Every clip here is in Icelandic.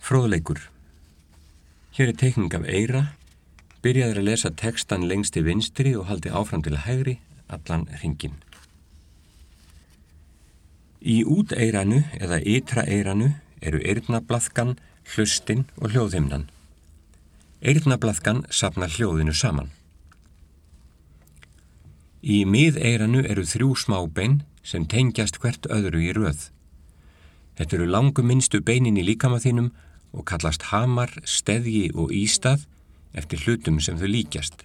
Fróðleikur. Hér teikning af eyra. Byrjaður að lesa textan lengst til vinstri og haldi áfram til hægri allan hringinn. Í úteyranu eða ytra eyranu eru eyrnablaðkan, hlustin og hljóðhimnan. Eyrnablaðkan safnar hljóðinu saman. Í miðeyranu eru 3 smábein sem tengjast hvert öðru í röð. Þetta eru langminnstu beinin í líkama þínum og kallast hamar, steðji og ístað eftir hlutum sem þau líkjast.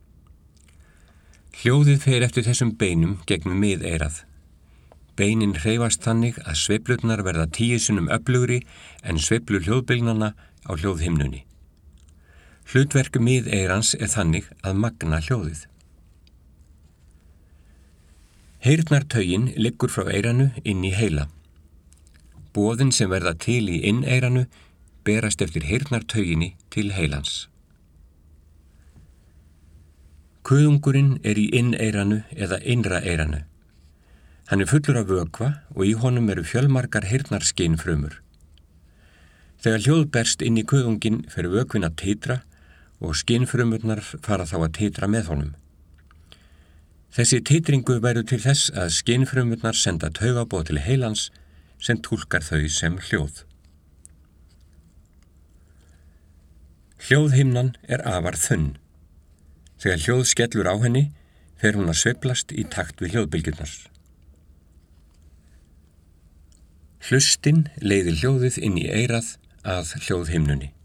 Hljóðið fer eftir þessum beinum gegnum miðeyrað. Beinin hreyfast þannig að sveiflurnar verða 10 sinnum öflugri en sveiflur hljóðbylgnanna á hljóðhimnunni. Hlutverk miðeyrans er þannig að magna hljóðið. Heyrnartaugin liggur frá eyranu inn í heila. Boðin sem verða til í inneyranu berast eftir heyrnartauginni til heilans. Kuðungurinn er í inneyranu eða innra eyranu. Hann er fullur af vökva og í honum eru fjölmargar heyrnarskynfrumur. Þegar hljóð berst inn í kuðunginn fer vökvinn að titra og skynfrumurnar fara þá að titra með honum. Þessi titringu verður til þess að skynfrumurnar senda taugaboð til heilans sem túlkar þau sem hljóð. Hljóðhimnan er afar þunn. Þegar hljóð skellur á henni, fer hún að sveiflast í takt við hljóðbylgjurnar. Hlustin leiðir hljóðið inn í eyrað að hljóðhimnunni.